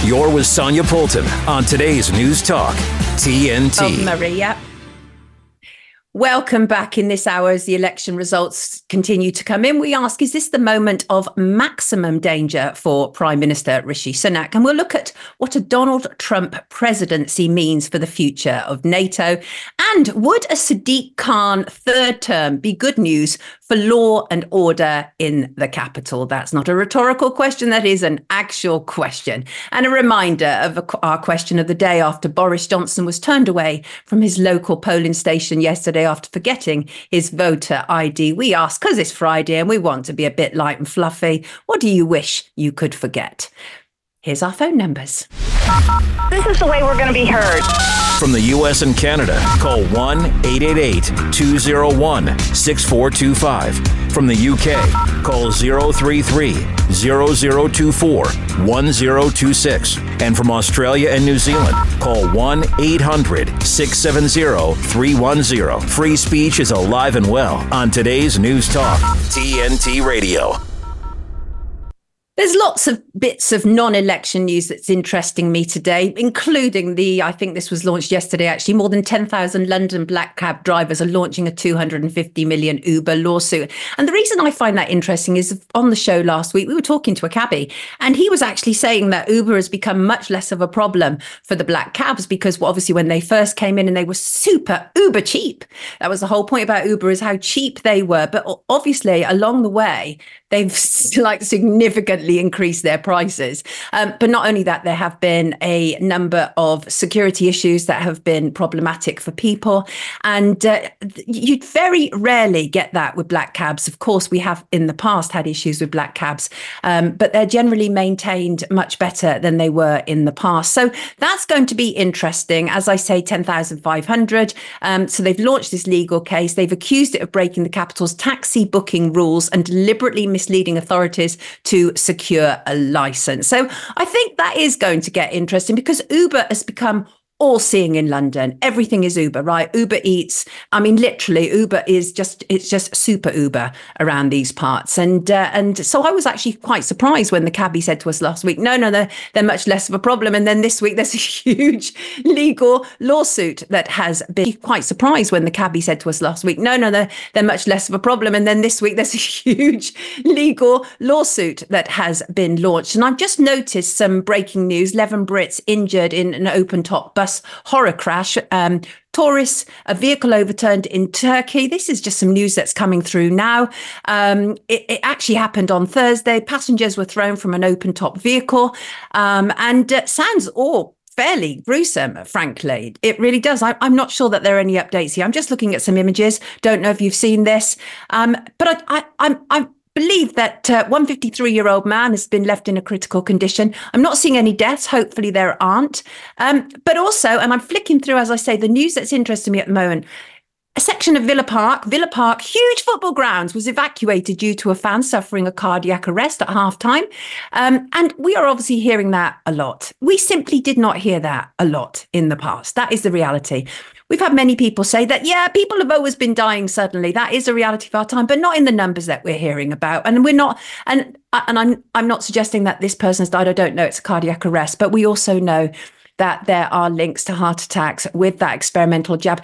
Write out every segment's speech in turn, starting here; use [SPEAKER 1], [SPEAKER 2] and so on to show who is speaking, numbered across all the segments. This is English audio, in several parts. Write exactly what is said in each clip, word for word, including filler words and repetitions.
[SPEAKER 1] You're with Sonia Poulton on today's News Talk, T N T.
[SPEAKER 2] Oh, Maria. Welcome back. In this hour, as the election results continue to come in, we ask, is this the moment of maximum danger for Prime Minister Rishi Sunak? And we'll look at what a Donald Trump presidency means for the future of NATO. And would a Sadiq Khan third term be good news for law and order in the capital? That's not a rhetorical question. That is an actual question. And a reminder of our question of the day after Boris Johnson was turned away from his local polling station yesterday after forgetting his voter I D. We ask, because it's Friday and we want to be a bit light and fluffy, what do you wish you could forget? Here's our phone numbers.
[SPEAKER 3] This is the way we're going to be heard.
[SPEAKER 1] From the U S and Canada, call one eight eight eight, two oh one, six four two five. From the U K, call zero three three, zero zero two four, one zero two six. And from Australia and New Zealand, call one eight hundred, six seven zero, three one zero. Free speech is alive and well on today's News Talk, T N T Radio.
[SPEAKER 2] There's lots of bits of non-election news that's interesting me today, including the, I think this was launched yesterday, actually, more than ten thousand London black cab drivers are launching a two hundred fifty million Uber lawsuit. And the reason I find that interesting is on the show last week, we were talking to a cabbie and he was actually saying that Uber has become much less of a problem for the black cabs because well, obviously when they first came in and they were super uber cheap. That was the whole point about Uber, is how cheap they were. But obviously along the way, they've like significantly increased their prices. Um, but not only that, there have been a number of security issues that have been problematic for people. And uh, you'd very rarely get that with black cabs. Of course, we have in the past had issues with black cabs, um, but they're generally maintained much better than they were in the past. So that's going to be interesting. As I say, ten thousand five hundred. Um, so they've launched this legal case. They've accused it of breaking the capital's taxi booking rules and deliberately misleading authorities to secure a license. So I think that is going to get interesting because Uber has become all seeing in London. Everything is Uber, right? Uber Eats. I mean, literally, Uber is just, it's just super Uber around these parts. And uh, and so I was actually quite surprised when the cabbie said to us last week, no, no, they're, they're much less of a problem. And then this week, there's a huge legal lawsuit that has been quite surprised when the cabbie said to us last week, no, no, they're, they're much less of a problem. And then this week, there's a huge legal lawsuit that has been launched. And I've just noticed some breaking news. eleven Brits injured in an open top bus horror crash. Um, tourists, a vehicle overturned in Turkey. This is just some news that's coming through now. Um, it, it actually happened on Thursday. Passengers were thrown from an open top vehicle um, and uh, sounds all fairly gruesome, frankly. It really does. I, I'm not sure that there are any updates here. I'm just looking at some images. Don't know if you've seen this, um, but I, I, I'm, I'm believe that uh, one fifty-three-year-old man has been left in a critical condition. I'm not seeing any deaths. Hopefully there aren't. Um, but also, and I'm flicking through, as I say, the news that's interesting me at the moment, a section of Villa Park, Villa Park, huge football grounds, was evacuated due to a fan suffering a cardiac arrest at halftime. Um, and we are obviously hearing that a lot. We simply did not hear that a lot in the past. That is the reality. We've had many people say that, yeah, people have always been dying suddenly. That is a reality of our time, but not in the numbers that we're hearing about. And we're not, and and I'm I'm not suggesting that this person's died. I don't know. It's a cardiac arrest, but we also know that there are links to heart attacks with that experimental jab.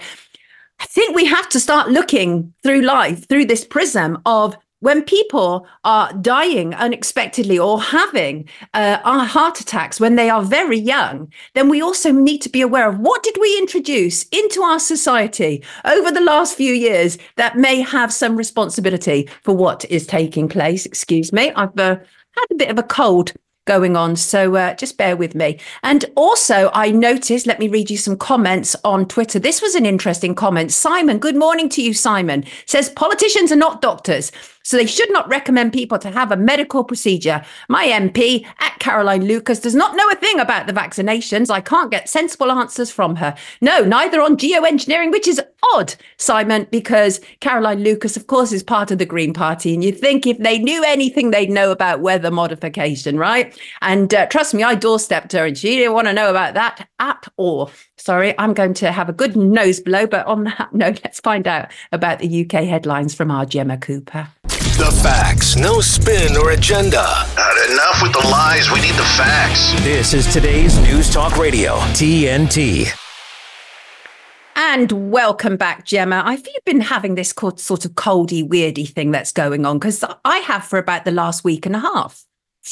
[SPEAKER 2] I think we have to start looking through life through this prism of when people are dying unexpectedly or having uh, heart attacks when they are very young, then we also need to be aware of what did we introduce into our society over the last few years that may have some responsibility for what is taking place. Excuse me, I've uh, had a bit of a cold going on, so uh, just bear with me. And also I noticed, let me read you some comments on Twitter. This was an interesting comment. Simon, good morning to you, Simon, says politicians are not doctors, so they should not recommend people to have a medical procedure. My M P at Caroline Lucas does not know a thing about the vaccinations. I can't get sensible answers from her. No, neither on geoengineering, which is odd, Simon, because Caroline Lucas, of course, is part of the Green Party. And you'd think if they knew anything, they'd know about weather modification, right? And uh, trust me, I doorstepped her and she didn't want to know about that at all. Sorry, I'm going to have a good nose blow. But on that note, let's find out about the U K headlines from our Gemma Cooper.
[SPEAKER 4] The facts, no spin or agenda.
[SPEAKER 5] Uh, enough with the lies. We need the facts.
[SPEAKER 1] This is today's News Talk Radio, T N T.
[SPEAKER 2] And welcome back, Gemma. I've you've been having this sort of coldy, weirdy thing that's going on, because I have for about the last week and a half.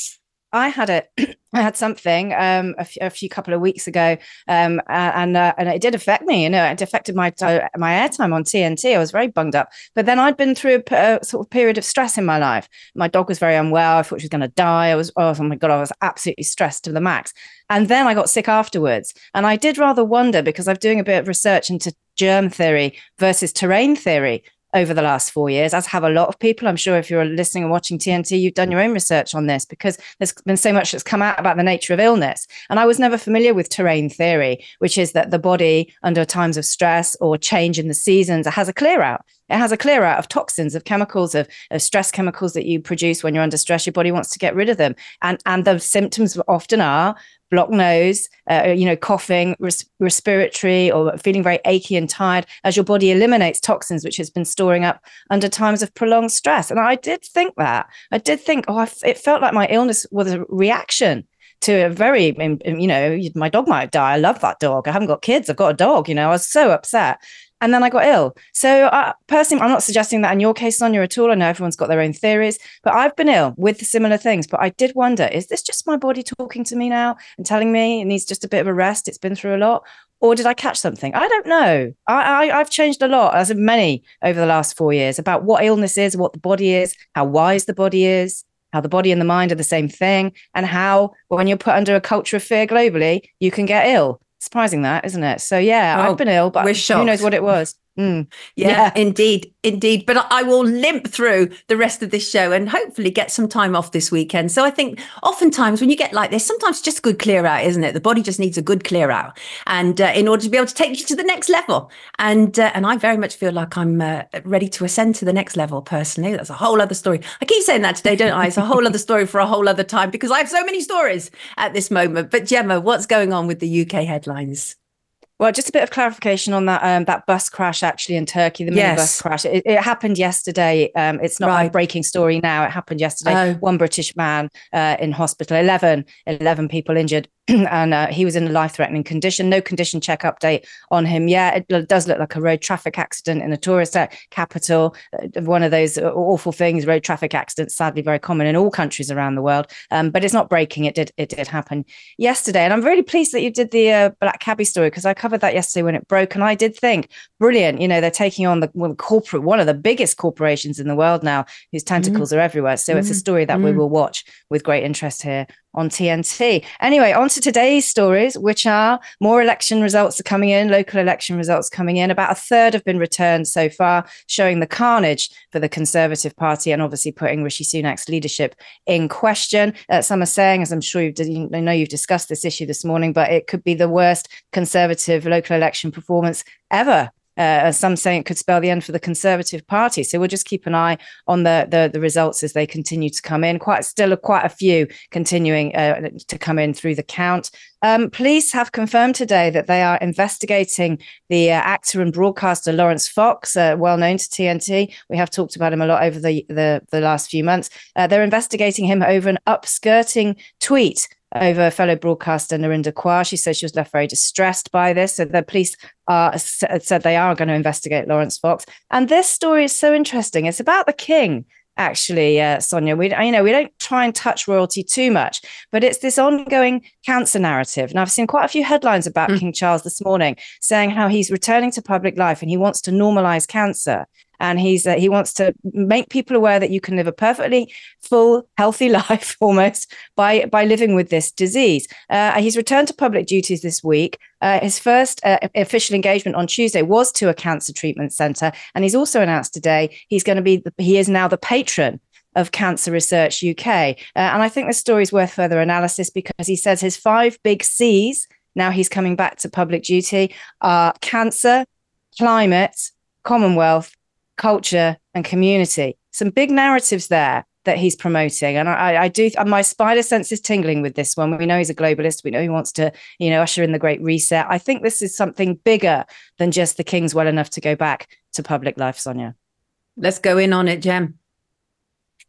[SPEAKER 6] I had it. I had something um, a, f- a few couple of weeks ago, um, and uh, and it did affect me. You know, it affected my uh, my airtime on T N T. I was very bunged up. But then I'd been through a, a sort of period of stress in my life. My dog was very unwell. I thought she was going to die. I was oh my god, I was absolutely stressed to the max. And then I got sick afterwards. And I did rather wonder, because I'm doing a bit of research into germ theory versus terrain theory over the last four years, as have a lot of people. I'm sure if you're listening and watching T N T, you've done your own research on this, because there's been so much that's come out about the nature of illness. And I was never familiar with terrain theory, which is that the body under times of stress or change in the seasons has a clear out. It has a clear out of toxins, of chemicals, of, of stress chemicals that you produce when you're under stress. Your body wants to get rid of them. And, and the symptoms often are blocked nose, uh, you know, coughing, res- respiratory, or feeling very achy and tired as your body eliminates toxins, which has been storing up under times of prolonged stress. And I did think that. I did think, oh, I f- it felt like my illness was a reaction to a very, you know, my dog might die. I love that dog. I haven't got kids. I've got a dog. You know, I was so upset. And then I got ill. So uh, personally, I'm not suggesting that in your case, Sonia, at all. I know everyone's got their own theories, but I've been ill with similar things. But I did wonder, is this just my body talking to me now and telling me it needs just a bit of a rest? It's been through a lot. Or did I catch something? I don't know. I, I, I've changed a lot, as have many over the last four years, about what illness is, what the body is, how wise the body is, how the body and the mind are the same thing, and how when you're put under a culture of fear globally, you can get ill. Surprising that, isn't it? So yeah,
[SPEAKER 2] well,
[SPEAKER 6] I've been ill, but who knows what it was. Mm.
[SPEAKER 2] Yeah,
[SPEAKER 6] yeah,
[SPEAKER 2] indeed, indeed. But I will limp through the rest of this show and hopefully get some time off this weekend. So I think oftentimes when you get like this, sometimes just a good clear out, isn't it? The body just needs a good clear out, and uh, in order to be able to take you to the next level. And uh, and I very much feel like I'm uh, ready to ascend to the next level personally. That's a whole other story. I keep saying that today, don't I? It's a whole other story for a whole other time, because I have so many stories at this moment. But Gemma, what's going on with the U K headlines?
[SPEAKER 6] Well, just a bit of clarification on that um, that bus crash actually in Turkey, the
[SPEAKER 2] yes.
[SPEAKER 6] minibus crash. It, it happened yesterday. Um, it's not right. a breaking story now. It happened yesterday. Oh. One British man uh, in hospital, eleven, eleven people injured. And uh, he was in a life-threatening condition. No condition check update on him yet. It does look like a road traffic accident in a tourist capital. Uh, one of those awful things. Road traffic accidents, sadly, very common in all countries around the world. Um, but it's not breaking. It did. It did happen yesterday, and I'm really pleased that you did the uh, Black Cabbie story, because I covered that yesterday when it broke, and I did think, brilliant. You know, they're taking on the well, corporate, one of the biggest corporations in the world now, whose tentacles mm. are everywhere. So mm. it's a story that mm. we will watch with great interest here on T N T. Anyway, on to today's stories, which are more election results are coming in, local election results coming in. About a third have been returned so far, showing the carnage for the Conservative Party and obviously putting Rishi Sunak's leadership in question. Uh, some are saying, as I'm sure you've, you know you've discussed this issue this morning, but it could be the worst Conservative local election performance ever. Uh, some saying it could spell the end for the Conservative Party. So we'll just keep an eye on the the, the results as they continue to come in. Quite still quite a few continuing uh, to come in through the count. Um, police have confirmed today that they are investigating the uh, actor and broadcaster Laurence Fox, uh, well known to T N T. We have talked about him a lot over the the, the last few months. Uh, they're investigating him over an upskirting tweet over fellow broadcaster Narinder Kaur. She says she was left very distressed by this. So the police are said they are going to investigate Laurence Fox. And this story is so interesting. It's about the King, actually, uh, Sonia. We, you know, we don't try and touch royalty too much, but it's this ongoing cancer narrative. And I've seen quite a few headlines about mm. King Charles this morning saying how he's returning to public life and he wants to normalize cancer. And he's uh, he wants to make people aware that you can live a perfectly full, healthy life almost by by living with this disease. Uh, he's returned to public duties this week. Uh, his first uh, official engagement on Tuesday was to a cancer treatment centre. And he's also announced today he's going to be, the, he is now the patron of Cancer Research U K. Uh, and I think this story is worth further analysis, because he says his five big C's, now he's coming back to public duty, are cancer, climate, Commonwealth, culture and community. Some big narratives there that he's promoting. And I, I do, my spider sense is tingling with this one. We know he's a globalist. We know he wants to, you know, usher in the Great Reset. I think this is something bigger than just the King's well enough to go back to public life, Sonia.
[SPEAKER 2] Let's go in on it, Jem.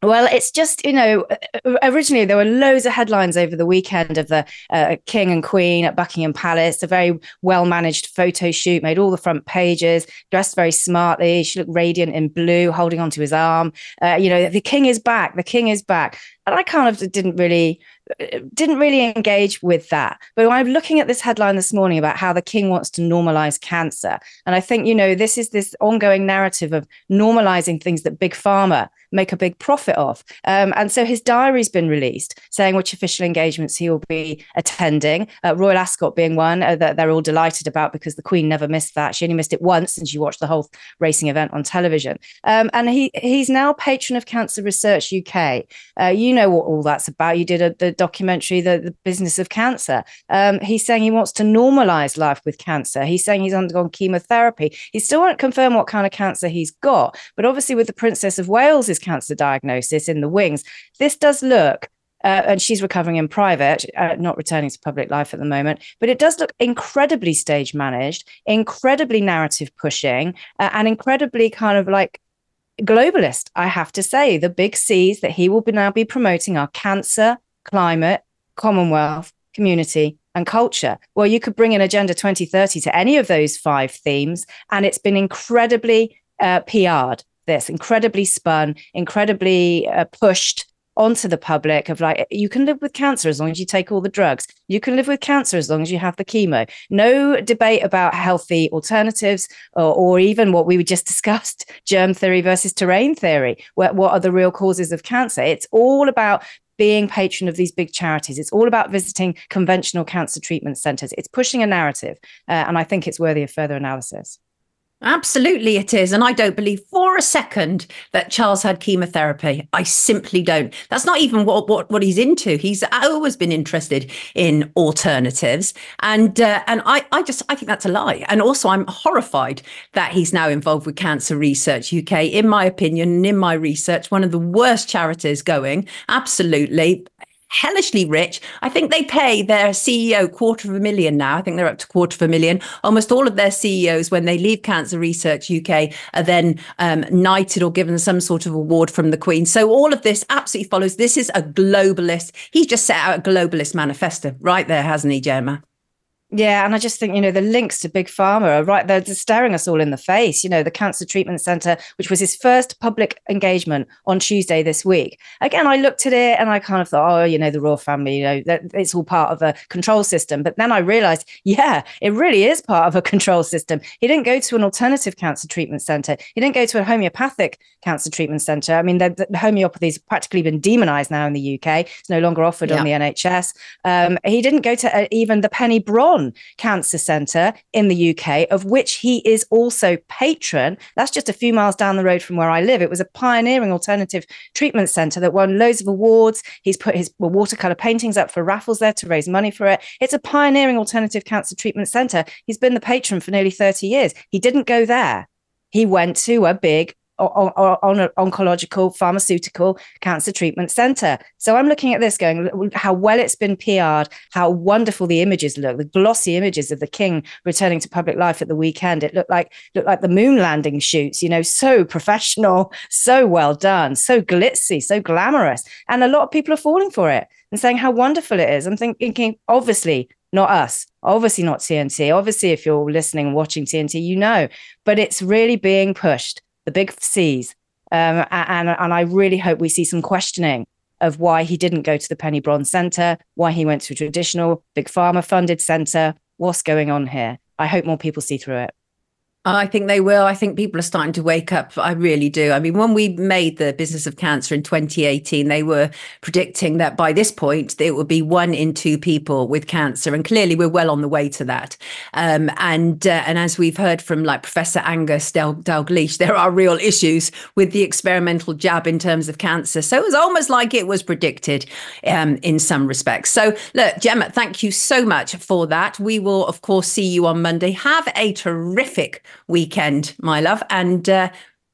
[SPEAKER 6] Well, it's just, you know, originally there were loads of headlines over the weekend of the uh, King and Queen at Buckingham Palace, a very well-managed photo shoot, made all the front pages, dressed very smartly. She looked radiant in blue, holding onto his arm. Uh, you know, the King is back, the King is back. And I kind of didn't really, didn't really engage with that. But I'm looking at this headline this morning about how the King wants to normalize cancer. And I think, you know, this is this ongoing narrative of normalizing things that Big Pharma make a big profit of. Um, and so his diary's been released saying which official engagements he will be attending, uh, Royal Ascot being one uh, that they're all delighted about because the Queen never missed that. She only missed it once and she watched the whole racing event on television. Um, and he he's now patron of Cancer Research U K. Uh, you know what all that's about. You did a, the documentary, the, the Business of Cancer. Um, he's saying he wants to normalize life with cancer. He's saying he's undergone chemotherapy. He still won't confirm what kind of cancer he's got. But obviously with the Princess of Wales's cancer diagnosis in the wings, this does look, uh, and she's recovering in private, uh, not returning to public life at the moment, but it does look incredibly stage managed, incredibly narrative pushing, uh, and incredibly kind of like globalist, I have to say. The big C's that he will be now be promoting are cancer, climate, Commonwealth, community, and culture. Well, you could bring in Agenda twenty thirty to any of those five themes, and it's been incredibly uh, P R'd. This incredibly spun, incredibly uh, pushed onto the public of like, you can live with cancer as long as you take all the drugs. You can live with cancer as long as you have the chemo. No debate about healthy alternatives or, or even what we just discussed, germ theory versus terrain theory. What, what are the real causes of cancer? It's all about being patron of these big charities. It's all about visiting conventional cancer treatment centers. It's pushing a narrative. Uh, and I think it's worthy of further analysis.
[SPEAKER 2] Absolutely it is. And I don't believe for a second that Charles had chemotherapy. I simply don't. That's not even what, what, what he's into. He's always been interested in alternatives. And uh, and I, I just, I think that's a lie. And also I'm horrified that he's now involved with Cancer Research U K. In my opinion, and in my research, one of the worst charities going. Absolutely. Hellishly rich. I think they pay their C E O quarter of a million now. I think they're up to quarter of a million. Almost all of their C E Os, when they leave Cancer Research U K, are then um, knighted or given some sort of award from the Queen. So all of this absolutely follows. This is a globalist. He's just set out a globalist manifesto right there, hasn't he, Gemma?
[SPEAKER 6] Yeah, and I just think, you know, the links to Big Pharma are right there, just staring us all in the face. You know, the Cancer Treatment Centre, which was his first public engagement on Tuesday this week. Again, I looked at it and I kind of thought, oh, you know, the royal family, you know, that it's all part of a control system. But then I realised, yeah, it really is part of a control system. He didn't go to an alternative cancer treatment centre. He didn't go to a homeopathic cancer treatment centre. I mean, the, the homeopathy's practically been demonised now in the U K. It's no longer offered yeah. on the N H S. Um, he didn't go to uh, even the Penny Bron Cancer Centre in the U K, of which he is also patron. That's just a few miles down the road from where I live. It was a pioneering alternative treatment centre that won loads of awards. He's put his watercolour paintings up for raffles there to raise money for it. It's a pioneering alternative cancer treatment centre. He's been the patron for nearly thirty years. He didn't go there. He went to a big On, on an oncological pharmaceutical cancer treatment center. So I'm looking at this going, how well it's been P R'd, how wonderful the images look, the glossy images of the King returning to public life at the weekend. It looked like looked like the moon landing shoots, you know, so professional, so well done, so glitzy, so glamorous. And a lot of people are falling for it and saying how wonderful it is. I'm thinking, obviously, not us, obviously not T N T. Obviously, if you're listening and watching T N T, you know, but it's really being pushed. The big C's. Um, and, and I really hope we see some questioning of why he didn't go to the Penny Bron Centre, why he went to a traditional Big Pharma funded centre. What's going on here? I hope more people see through it.
[SPEAKER 2] I think they will. I think people are starting to wake up. I really do. I mean, when we made the Business of Cancer in twenty eighteen, they were predicting that by this point, it would be one in two people with cancer. And clearly we're well on the way to that. Um, and uh, and as we've heard from like Professor Angus Dal- Dalgleish, there are real issues with the experimental jab in terms of cancer. So it was almost like it was predicted um, in some respects. So look, Gemma, thank you so much for that. We will, of course, see you on Monday. Have a terrific weekend, my love, and uh,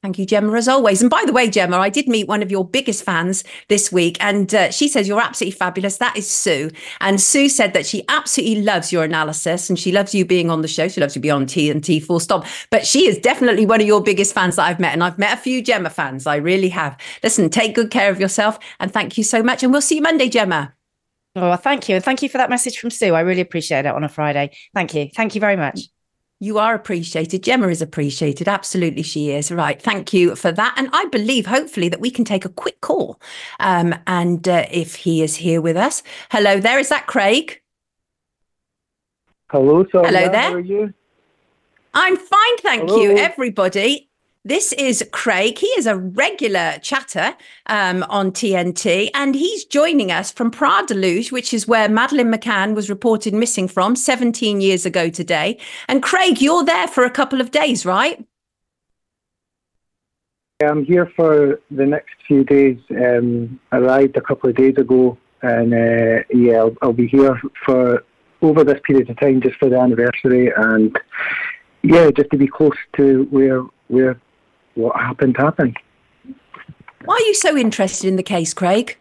[SPEAKER 2] Thank you, Gemma, as always. And by the way, Gemma, I did meet one of your biggest fans this week, and uh, she says you're absolutely fabulous. That is Sue. And Sue said that she absolutely loves your analysis and she loves you being on the show. She loves you being on T N T, full stop. But she is definitely one of your biggest fans that I've met. And I've met a few Gemma fans. I really have. Listen, take good care of yourself. And thank you so much. And we'll see you Monday, Gemma.
[SPEAKER 6] Oh, thank you. Thank you for that message from Sue. I really appreciate it on a Friday. Thank you. Thank you very much.
[SPEAKER 2] You are appreciated. Gemma is appreciated. Absolutely, she is. Right. Thank you for that. And I believe, hopefully, that we can take a quick call. Um, and uh, if he is here with us. Hello there. Is that Craig?
[SPEAKER 7] Hello, Sonia.
[SPEAKER 2] Hello there.
[SPEAKER 7] How are you?
[SPEAKER 2] I'm fine, thank
[SPEAKER 7] Hello.
[SPEAKER 2] you, everybody. This is Craig. He is a regular chatter um, on T N T, and he's joining us from Praia-da-Luz, which is where Madeleine McCann was reported missing from seventeen years ago today. And Craig, you're there for a couple of days, right?
[SPEAKER 7] I'm here for the next few days. Um, I arrived a couple of days ago, and uh, yeah, I'll, I'll be here for over this period of time, just for the anniversary, and yeah, just to be close to where where. what happened happened.
[SPEAKER 2] Why are you so interested in the case, Craig?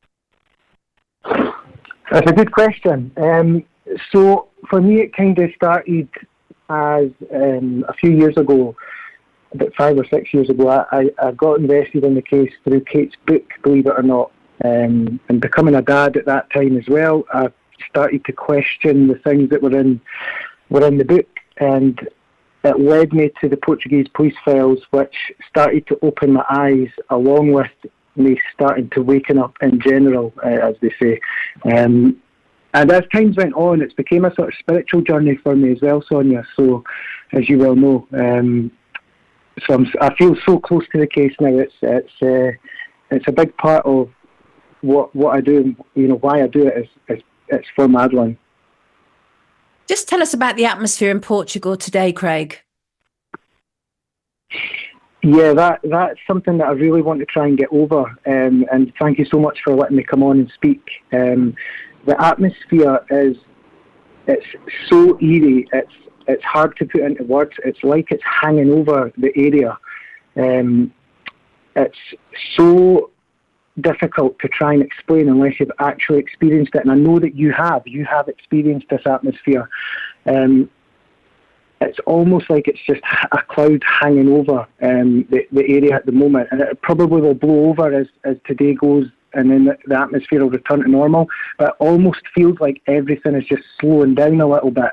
[SPEAKER 7] That's a good question. Um, so for me, it kind of started as um, a few years ago, about five or six years ago, I, I got invested in the case through Kate's book, believe it or not. Um, and becoming a dad at that time as well, I started to question the things that were in were in the book, and it led me to the Portuguese police files, which started to open my eyes, along with me starting to waken up in general, uh, as they say. Um, and as times went on, it's became a sort of spiritual journey for me as well, Sonia. So, as you well know, um, so I'm, I feel so close to the case now. It's it's uh, it's a big part of what what I do. You know, why I do it is, is it's for Madeleine.
[SPEAKER 2] Just tell us about the atmosphere in Portugal today, Craig.
[SPEAKER 7] Yeah, that that's something that I really want to try and get over. Um, and thank you so much for letting me come on and speak. Um, the atmosphere is it's so eerie. It's it's hard to put into words. It's like it's hanging over the area. Um, it's so difficult to try and explain unless you've actually experienced it, and I know that you have you have experienced this atmosphere. Um, it's almost like it's just a cloud hanging over um, the, the area at the moment, and it probably will blow over as, as today goes, and then the, the atmosphere will return to normal, but it almost feels like everything is just slowing down a little bit.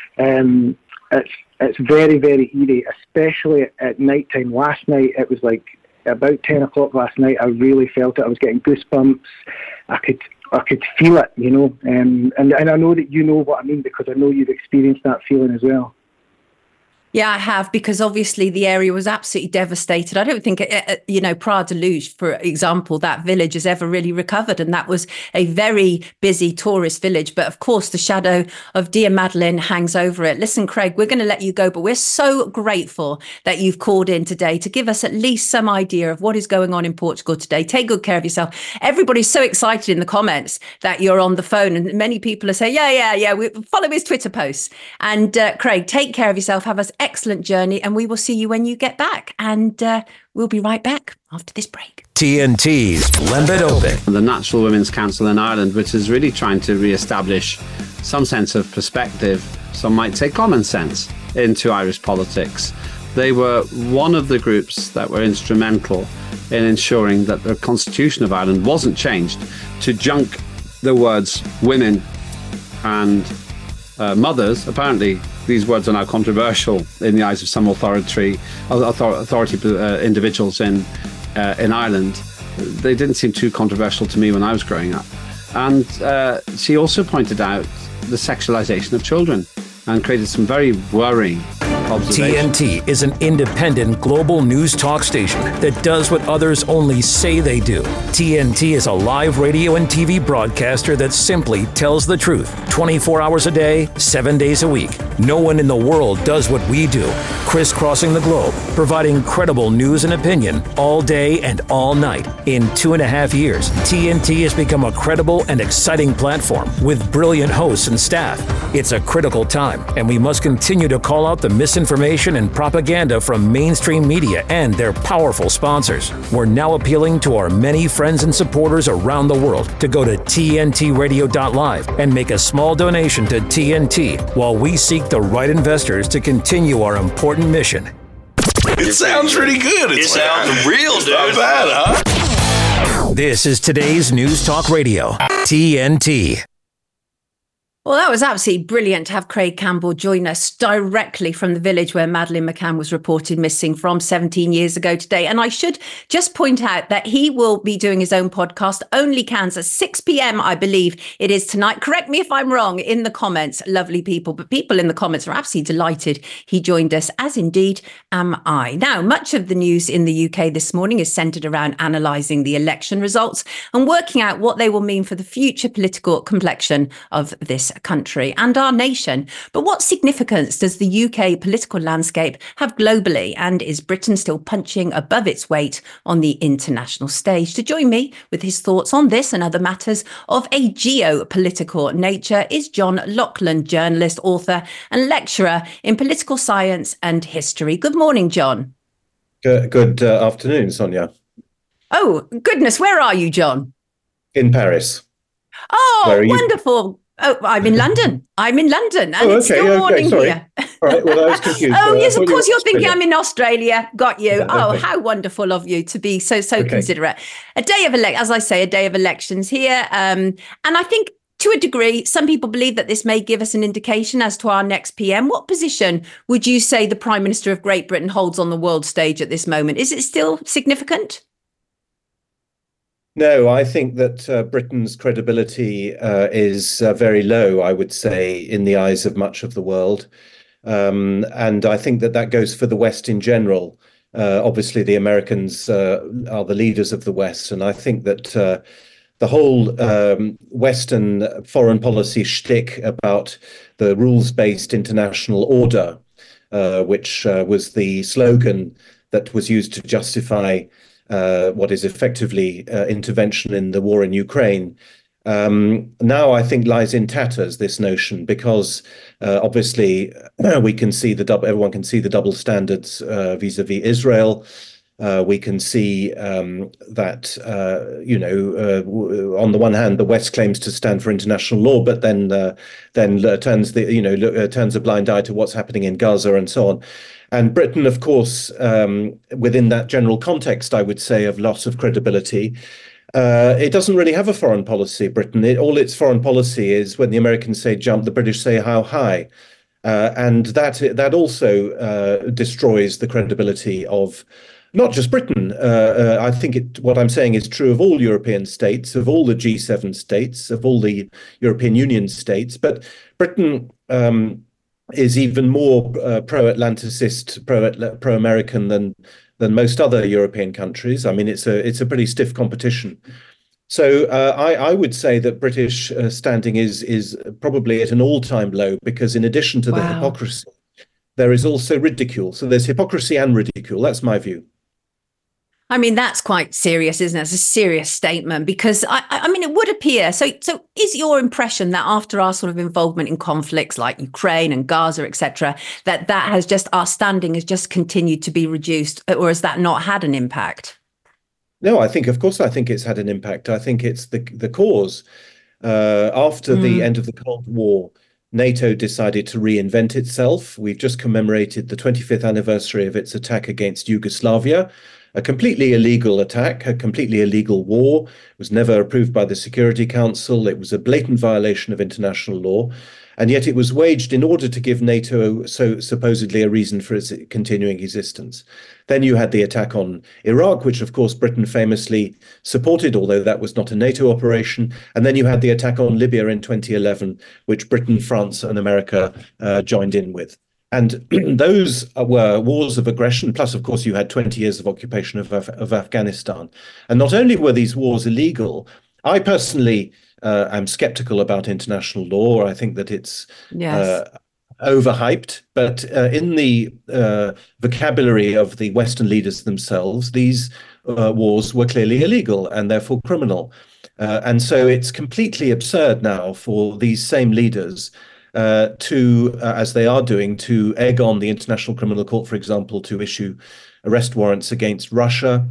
[SPEAKER 7] Um, it's it's very, very eerie, especially at, at night time. Last night it was like about ten o'clock last night, I really felt it. I was getting goosebumps. I could I could feel it, you know. Um, and, and I know that you know what I mean, because I know you've experienced that feeling as well.
[SPEAKER 2] Yeah, I have, because obviously the area was absolutely devastated. I don't think, you know, Praia-da-Luz, for example, that village has ever really recovered. And that was a very busy tourist village. But of course, the shadow of dear Madeleine hangs over it. Listen, Craig, we're going to let you go, but we're so grateful that you've called in today to give us at least some idea of what is going on in Portugal today. Take good care of yourself. Everybody's so excited in the comments that you're on the phone. And many people are saying, yeah, yeah, yeah, we follow his Twitter posts. And uh, Craig, take care of yourself. Have us excellent journey, and we will see you when you get back, and uh, we'll be right back after this break.
[SPEAKER 1] T N T's Lembit Open.
[SPEAKER 8] The Natural Women's Council in Ireland, which is really trying to re-establish some sense of perspective, some might say common sense, into Irish politics. They were one of the groups that were instrumental in ensuring that the Constitution of Ireland wasn't changed to junk the words women and uh, mothers. Apparently these words are now controversial in the eyes of some authority, author, authority uh, individuals in uh, in Ireland. They didn't seem too controversial to me when I was growing up. And uh, she also pointed out the sexualization of children and created some very worrying
[SPEAKER 1] T N T is an independent global news talk station that does what others only say they do. T N T is a live radio and T V broadcaster that simply tells the truth twenty-four hours a day, seven days a week. No one in the world does what we do, crisscrossing the globe, providing credible news and opinion all day and all night. In two and a half years, T N T has become a credible and exciting platform with brilliant hosts and staff. It's a critical time, and we must continue to call out the misinformation misinformation and propaganda from mainstream media and their powerful sponsors. We're now appealing to our many friends and supporters around the world to go to T N T radio dot live and make a small donation to T N T while we seek the right investors to continue our important mission.
[SPEAKER 5] It sounds pretty good. It's
[SPEAKER 9] it sounds real, dude.
[SPEAKER 5] Not bad, huh?
[SPEAKER 1] This is today's News Talk Radio, T N T.
[SPEAKER 2] Well, that was absolutely brilliant to have Craig Campbell join us directly from the village where Madeleine McCann was reported missing from seventeen years ago today. And I should just point out that he will be doing his own podcast, Only Kansas, six p.m, I believe it is tonight. Correct me if I'm wrong in the comments, lovely people. But people in the comments are absolutely delighted he joined us, as indeed am I. Now, much of the news in the U K this morning is centred around analysing the election results and working out what they will mean for the future political complexion of this country and our nation. But what significance does the U K political landscape have globally, and is Britain still punching above its weight on the international stage? To join me with his thoughts on this and other matters of a geopolitical nature is John Laughlin, journalist, author and lecturer in political science and history. Good morning, John.
[SPEAKER 10] Good, good uh, afternoon, Sonia.
[SPEAKER 2] Oh, goodness, where are you, John?
[SPEAKER 10] In Paris.
[SPEAKER 2] Oh, wonderful. Oh, I'm in London. I'm in London, and
[SPEAKER 10] oh, okay,
[SPEAKER 2] it's still
[SPEAKER 10] okay,
[SPEAKER 2] morning
[SPEAKER 10] sorry.
[SPEAKER 2] here.
[SPEAKER 10] All right, well, I was confused.
[SPEAKER 2] Oh,
[SPEAKER 10] uh,
[SPEAKER 2] yes, of course,
[SPEAKER 10] you
[SPEAKER 2] you're thinking I'm in Australia. Got you.
[SPEAKER 10] Yeah,
[SPEAKER 2] oh,
[SPEAKER 10] okay.
[SPEAKER 2] how wonderful of you to be so, so
[SPEAKER 10] Okay.
[SPEAKER 2] considerate. A day of elect, as I say, a day of elections here. Um, and I think to a degree, some people believe that this may give us an indication as to our next P M. What position would you say the Prime Minister of Great Britain holds on the world stage at this moment? Is it still significant?
[SPEAKER 10] No, I think that uh, Britain's credibility uh, is uh, very low, I would say, in the eyes of much of the world. Um, and I think that that goes for the West in general. Uh, obviously, the Americans uh, are the leaders of the West. And I think that uh, the whole um, Western foreign policy shtick about the rules-based international order, uh, which uh, was the slogan that was used to justify Uh, what is effectively uh, intervention in the war in Ukraine, um, now I think lies in tatters, this notion, because uh, obviously we can see the double, everyone can see the double standards uh, vis-a-vis Israel. Uh, we can see um, that, uh, you know, uh, w- on the one hand, the West claims to stand for international law, but then uh, then uh, turns the, you know, uh, turns a blind eye to what's happening in Gaza and so on. And Britain, of course, um, within that general context, I would say, of loss of credibility, uh, it doesn't really have a foreign policy, Britain. It, all its foreign policy is when the Americans say jump, the British say how high. Uh, and that that also uh, destroys the credibility of not just Britain. Uh, uh, I think it, what I'm saying is true of all European states, of all the G seven states, of all the European Union states. But Britain um, is even more uh, pro-Atlanticist, pro pro-American than than most other European countries. I mean, it's a it's a pretty stiff competition. So uh, I, I would say that British uh, standing is is probably at an all-time low, because in addition to the
[SPEAKER 2] Wow.
[SPEAKER 10] hypocrisy, there is also ridicule. So there's hypocrisy and ridicule. That's my view.
[SPEAKER 2] I mean, that's quite serious, isn't it? It's a serious statement, because I, I mean, it would appear. So, so is your impression that after our sort of involvement in conflicts like Ukraine and Gaza, et cetera, that that has just, our standing has just continued to be reduced, or has that not had an impact?
[SPEAKER 10] No, I think, of course, I think it's had an impact. I think it's the the cause. Uh, after
[SPEAKER 2] Mm.
[SPEAKER 10] the end of the Cold War, NATO decided to reinvent itself. We've just commemorated the twenty-fifth anniversary of its attack against Yugoslavia, a completely illegal attack, a completely illegal war. It was never approved by the Security Council. It was a blatant violation of international law. And yet it was waged in order to give NATO so supposedly a reason for its continuing existence. Then you had the attack on Iraq, which of course Britain famously supported, although that was not a NATO operation. And then you had the attack on Libya in twenty eleven, which Britain, France and America uh, joined in with. And those were wars of aggression. Plus, of course, you had twenty years of occupation of, Af- of Afghanistan. And not only were these wars illegal, I personally uh, am skeptical about international law. I think that it's
[SPEAKER 2] Yes.
[SPEAKER 10] uh, overhyped. But uh, in the uh, vocabulary of the Western leaders themselves, these uh, wars were clearly illegal and therefore criminal. Uh, and so it's completely absurd now for these same leaders uh, to, uh, as they are doing, to egg on the International Criminal Court, for example, to issue arrest warrants against Russia,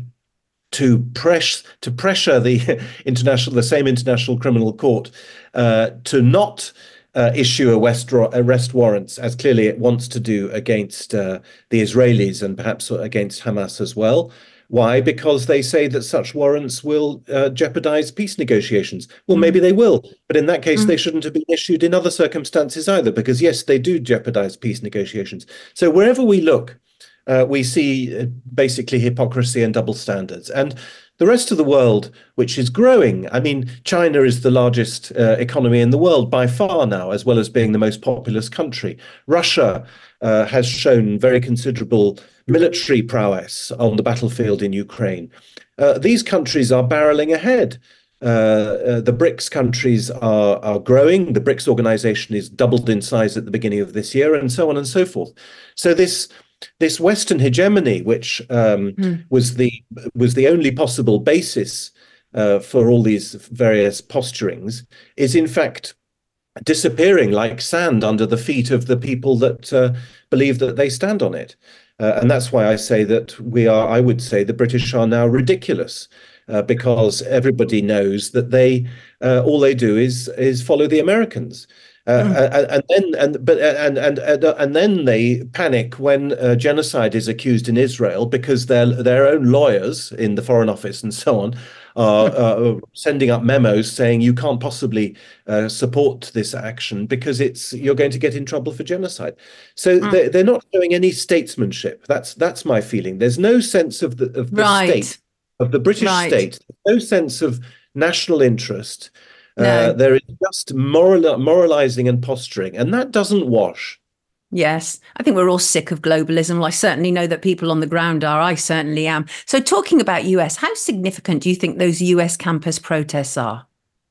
[SPEAKER 10] to press to pressure the international, the same International Criminal Court uh, to not uh, issue arrest, arrest warrants, as clearly it wants to do against uh, the Israelis and perhaps against Hamas as well. Why? Because they say that such warrants will uh, jeopardize peace negotiations. Well, mm. maybe they will, but in that case, mm. they shouldn't have been issued in other circumstances either, because yes, they do jeopardize peace negotiations. So wherever we look, uh, we see uh, basically hypocrisy and double standards. And the rest of the world, which is growing, I mean, China is the largest uh, economy in the world by far now, as well as being the most populous country. Russia uh, has shown very considerable military prowess on the battlefield in Ukraine. Uh, these countries are barreling ahead. Uh, uh, the BRICS countries are, are growing. The BRICS organization is doubled in size at the beginning of this year, and so on and so forth. So this this Western hegemony, which um, mm. was the was the only possible basis uh, for all these various posturings, is in fact disappearing like sand under the feet of the people that uh, believe that they stand on it. Uh, and that's why I say that we are, I would say the British are now ridiculous, uh, because everybody knows that they, uh, all they do is is follow the Americans. Uh, mm. and, and then and but and and and, and then they panic when uh, genocide is accused in Israel, because their their own lawyers in the Foreign Office and so on are uh, sending up memos saying you can't possibly uh, support this action because it's you're going to get in trouble for genocide. So mm. they, they're not showing any statesmanship. That's that's my feeling. There's no sense of the of the
[SPEAKER 2] right.
[SPEAKER 10] state, of the British
[SPEAKER 2] right.
[SPEAKER 10] state. No sense of national interest.
[SPEAKER 2] No.
[SPEAKER 10] Uh, there is just moral, moralizing and posturing, and that doesn't wash.
[SPEAKER 2] Yes, I think we're all sick of globalism. Well, I certainly know that people on the ground are. I certainly am. So talking about U S, how significant do you think those U S campus protests are?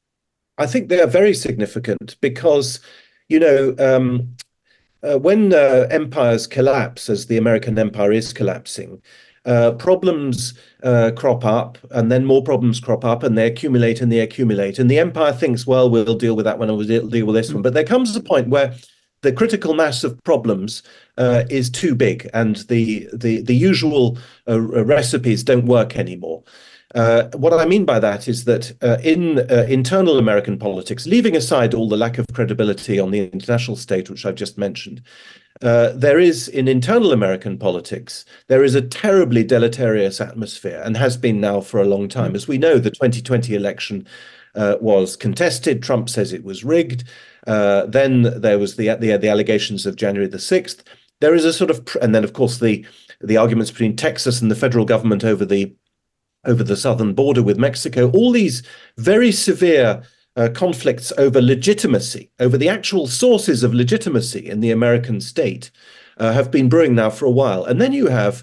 [SPEAKER 10] I think they are very significant because, you know, um, uh, when uh, empires collapse, as the American empire is collapsing, Uh, problems uh, crop up, and then more problems crop up, and they accumulate and they accumulate. And the empire thinks, well, we'll deal with that one, or we'll deal with this one. But there comes a point where the critical mass of problems uh, is too big, and the the the usual uh, recipes don't work anymore. Uh, what I mean by that is that uh, in uh, internal American politics, leaving aside all the lack of credibility on the international stage, which I've just mentioned, Uh, there is, in internal American politics, there is a terribly deleterious atmosphere, and has been now for a long time. As we know, the twenty twenty election uh, was contested. Trump says it was rigged. Uh, then there was the, the the allegations of January the sixth. There is a sort of, and then of course the the arguments between Texas and the federal government over the over the southern border with Mexico. All these very severe Uh, conflicts over legitimacy, over the actual sources of legitimacy in the American state, uh, have been brewing now for a while. And then you have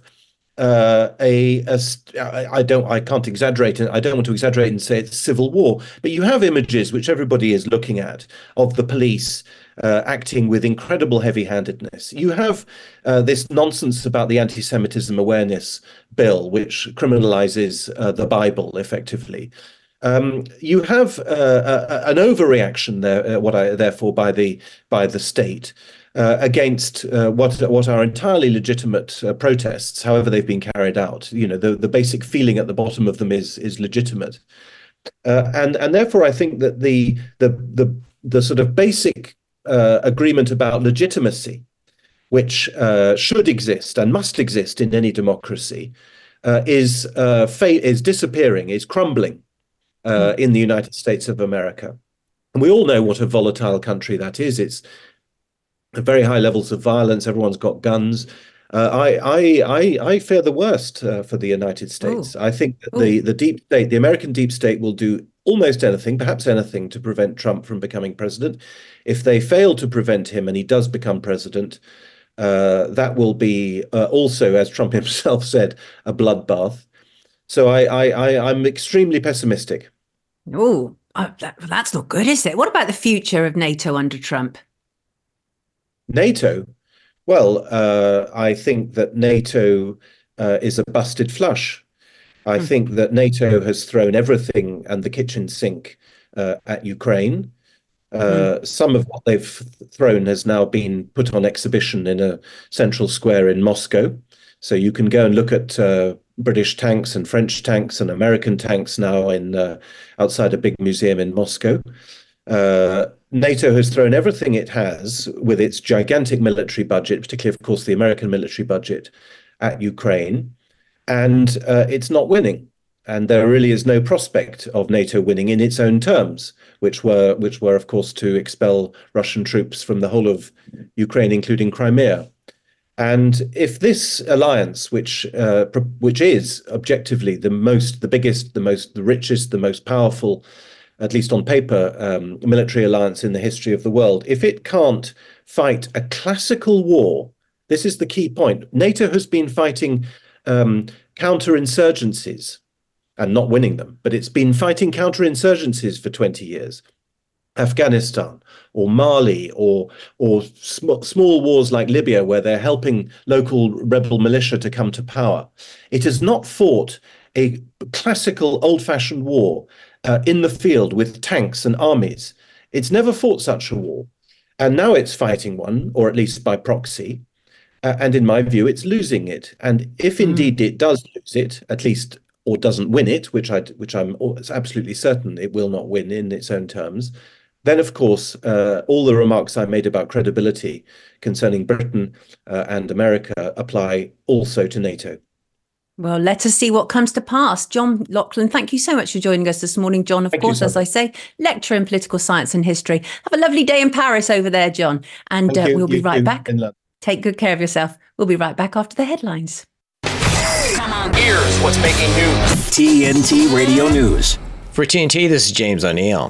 [SPEAKER 10] uh, a, a, I don't, I can't exaggerate, I don't want to exaggerate and say it's civil war, but you have images which everybody is looking at of the police uh, acting with incredible heavy-handedness. You have uh, this nonsense about the anti-Semitism awareness bill, which criminalizes uh, the Bible effectively. Um, you have uh, a, an overreaction there, uh, what I therefore by the by the state uh, against uh, what what are entirely legitimate uh, protests, however they've been carried out. You know, the, the basic feeling at the bottom of them is is legitimate, uh, and and therefore I think that the the the the sort of basic uh, agreement about legitimacy, which uh, should exist and must exist in any democracy, uh, is uh, fa- is disappearing, is crumbling. Uh, in the United States of America. And we all know what a volatile country that is. It's very high levels of violence. Everyone's got guns. Uh, I, I, I, I fear the worst uh, for the United States. Ooh. I think that the, the deep state, the American deep state, will do almost anything, perhaps anything, to prevent Trump from becoming president. If they fail to prevent him and he does become president, uh, that will be uh, also, as Trump himself said, a bloodbath. So I, I, I, I'm extremely pessimistic.
[SPEAKER 2] Oh, that, that's not good, is it? What about the future of NATO under Trump?
[SPEAKER 10] NATO? Well, uh, I think that NATO uh, is a busted flush. I mm. think that NATO has thrown everything and the kitchen sink uh, at Ukraine. Uh, mm. Some of what they've thrown has now been put on exhibition in a central square in Moscow. So you can go and look at uh, British tanks and French tanks and American tanks now in uh, outside a big museum in Moscow. Uh, NATO has thrown everything it has with its gigantic military budget, particularly, of course, the American military budget, at Ukraine, and uh, it's not winning. And there really is no prospect of NATO winning in its own terms, which were, which were, of course, to expel Russian troops from the whole of Ukraine, including Crimea. And if this alliance, which uh, which is objectively the most, the biggest, the most, the richest, the most powerful, at least on paper, um, military alliance in the history of the world, if it can't fight a classical war, this is the key point. NATO has been fighting um, counterinsurgencies and not winning them, but it's been fighting counterinsurgencies for twenty years. Afghanistan or Mali or or sm- small wars like Libya, where they're helping local rebel militia to come to power. It has not fought a classical old-fashioned war uh, in the field with tanks and armies. It's never fought such a war. And now it's fighting one, or at least by proxy. Uh, and in my view, it's losing it. And if indeed it does lose it, at least, or doesn't win it, which I which I'm absolutely certain it will not win in its own terms, then of course uh, all the remarks I made about credibility concerning Britain uh, and America apply also to NATO.
[SPEAKER 2] Well, let us see what comes to pass. John Laughlin, thank you so much for joining us this morning, John. Of thank course, as I say, lecturer in political science and history. Have a lovely day in Paris over there, John. And uh, we'll be right back. Take good care of yourself. We'll be right back after the headlines.
[SPEAKER 4] Come on. Here's what's making news.
[SPEAKER 1] T N T Radio News.
[SPEAKER 9] For T N T, this is James O'Neill.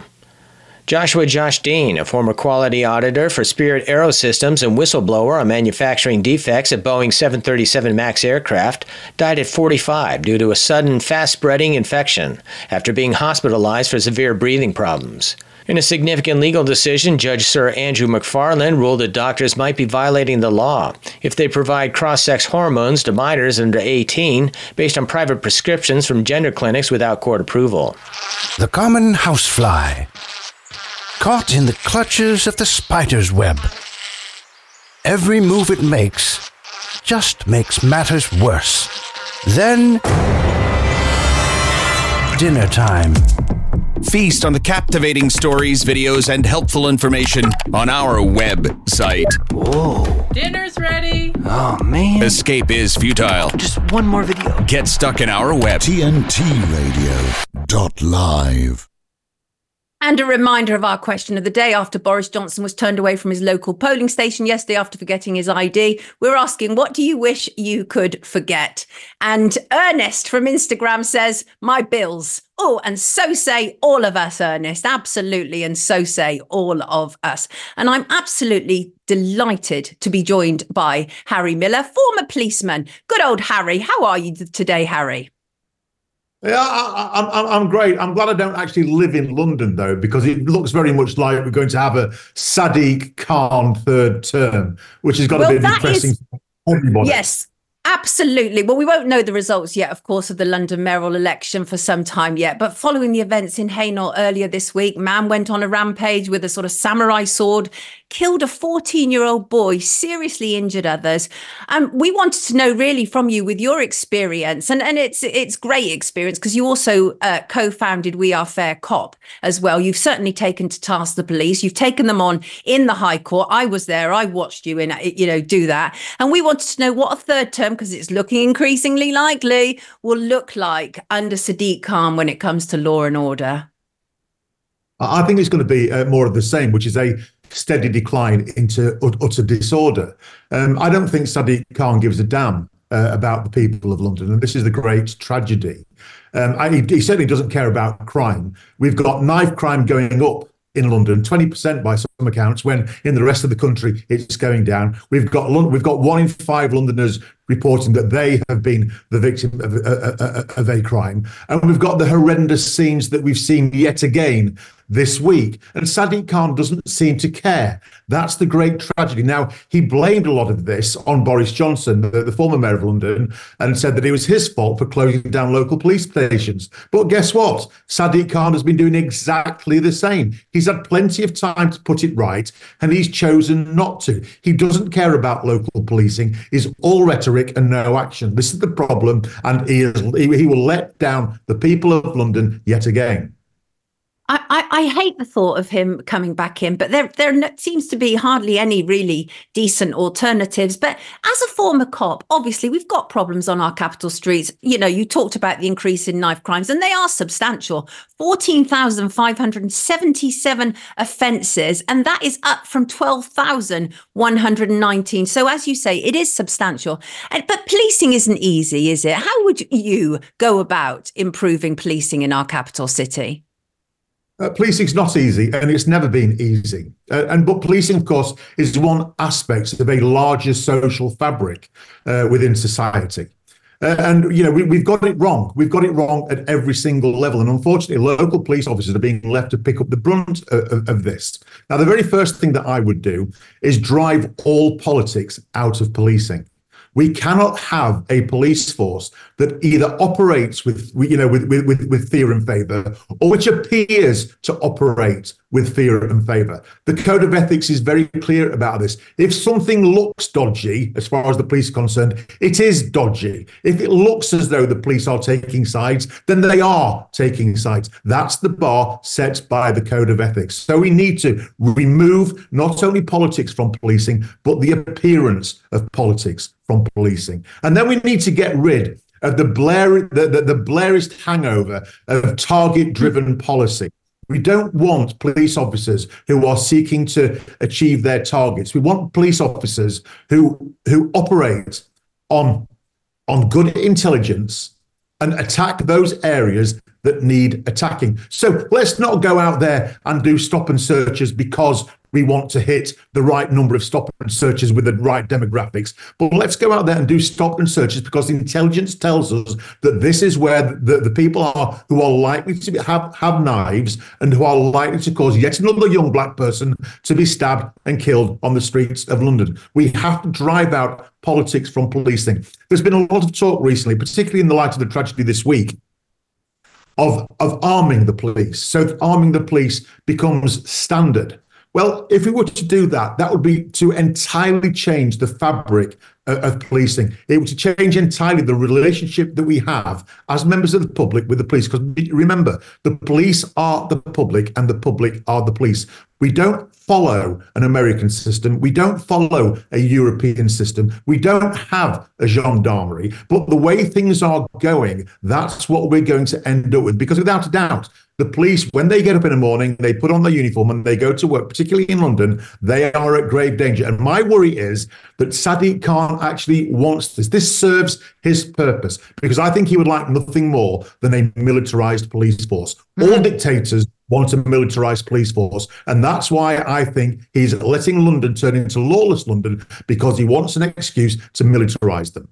[SPEAKER 9] Joshua Josh Dean, a former quality auditor for Spirit Aerosystems and whistleblower on manufacturing defects at Boeing seven thirty-seven MAX aircraft, died at forty-five due to a sudden, fast-spreading infection after being hospitalized for severe breathing problems. In a significant legal decision, Judge Sir Andrew McFarlane ruled that doctors might be violating the law if they provide cross-sex hormones to minors under eighteen based on private prescriptions from gender clinics without court approval.
[SPEAKER 11] The common housefly, caught in the clutches of the spider's web. Every move it makes just makes matters worse. Then, dinner time.
[SPEAKER 12] Feast on the captivating stories, videos, and helpful information on our website.
[SPEAKER 13] Whoa. Dinner's ready.
[SPEAKER 12] Oh, man. Escape is futile.
[SPEAKER 13] Just one more video.
[SPEAKER 12] Get stuck in our web.
[SPEAKER 14] T N T radio dot live.
[SPEAKER 2] And a reminder of our question of the day. After Boris Johnson was turned away from his local polling station yesterday after forgetting his I D, we're asking, what do you wish you could forget? And Ernest from Instagram says, my bills. Oh, and so say all of us, Ernest. Absolutely. And so say all of us. And I'm absolutely delighted to be joined by Harry Miller, former policeman. Good old Harry. How are you today, Harry?
[SPEAKER 15] Yeah, I, I, I'm great. I'm glad I don't actually live in London, though, because it looks very much like we're going to have a Sadiq Khan third term, which has got well, to be depressing is, for everybody.
[SPEAKER 2] Yes, absolutely. Well, we won't know the results yet, of course, of the London mayoral election for some time yet. But following the events in Hainault earlier this week, man went on a rampage with a sort of samurai sword, killed a fourteen-year-old boy, seriously injured others. Um, we wanted to know really from you, with your experience, and, and it's it's great experience because you also uh, co-founded We Are Fair Cop as well. You've certainly taken to task the police. You've taken them on in the High Court. I was there. I watched you in, you know, do that. And we wanted to know what a third term, because it's looking increasingly likely, will look like under Sadiq Khan when it comes to law and order.
[SPEAKER 15] I think it's going to be uh, more of the same, which is a steady decline into utter disorder. Um, I don't think Sadiq Khan gives a damn uh, about the people of London, and this is the great tragedy. Um, I, he certainly doesn't care about crime. We've got knife crime going up in London, twenty percent by some accounts, when in the rest of the country it's going down. We've got we've got one in five Londoners reporting that they have been the victim of, uh, of a crime. And we've got the horrendous scenes that we've seen yet again this week. And Sadiq Khan doesn't seem to care. That's the great tragedy. Now, he blamed a lot of this on Boris Johnson, the, the former mayor of London, and said that it was his fault for closing down local police stations. But guess what? Sadiq Khan has been doing exactly the same. He's had plenty of time to put it right, and he's chosen not to. He doesn't care about local policing. He's all rhetoric and no action. This is the problem, and he, is, he, he will let down the people of London yet again.
[SPEAKER 2] I, I, I hate the thought of him coming back in, but there there seems to be hardly any really decent alternatives. But as a former cop, obviously, we've got problems on our capital streets. You know, you talked about the increase in knife crimes, and they are substantial. fourteen thousand five hundred seventy-seven offences, and that is up from twelve thousand one hundred nineteen. So as you say, it is substantial. And, but policing isn't easy, is it? How would you go about improving policing in our capital city?
[SPEAKER 15] Uh, policing's not easy, and it's never been easy. Uh, and but policing, of course, is one aspect of a larger social fabric uh, within society. Uh, and you know we, we've got it wrong. We've got it wrong at every single level, and unfortunately, local police officers are being left to pick up the brunt of, of, of this. Now, the very first thing that I would do is drive all politics out of policing. We cannot have a police force that either operates with, you know, with, with, with fear and favour, or which appears to operate with fear and favour. The Code of Ethics is very clear about this. If something looks dodgy, as far as the police are concerned, it is dodgy. If it looks as though the police are taking sides, then they are taking sides. That's the bar set by the Code of Ethics. So we need to remove not only politics from policing, but the appearance of politics from policing. And then we need to get rid of the Blair, the, the, the Blairist hangover of target-driven policy. We don't want police officers who are seeking to achieve their targets. We want police officers who who operate on, on good intelligence and attack those areas that need attacking. So let's not go out there and do stop and searches because we want to hit the right number of stop and searches with the right demographics. But let's go out there and do stop and searches because intelligence tells us that this is where the, the people are who are likely to be, have, have knives and who are likely to cause yet another young black person to be stabbed and killed on the streets of London. We have to drive out politics from policing. There's been a lot of talk recently, particularly in the light of the tragedy this week, of, of arming the police. So that arming the police becomes standard. Well, if we were to do that, that would be to entirely change the fabric of, of policing. It would change entirely the relationship that we have as members of the public with the police. Because remember, the police are the public and the public are the police. We don't follow an American system. We don't follow a European system. We don't have a gendarmerie. But the way things are going, that's what we're going to end up with. Because without a doubt, the police, when they get up in the morning, they put on their uniform and they go to work, particularly in London, they are at grave danger. And my worry is that Sadiq Khan actually wants this. This serves his purpose, because I think he would like nothing more than a militarized police force. Mm-hmm. All dictators want a militarized police force. And that's why I think he's letting London turn into lawless London, because he wants an excuse to militarize them.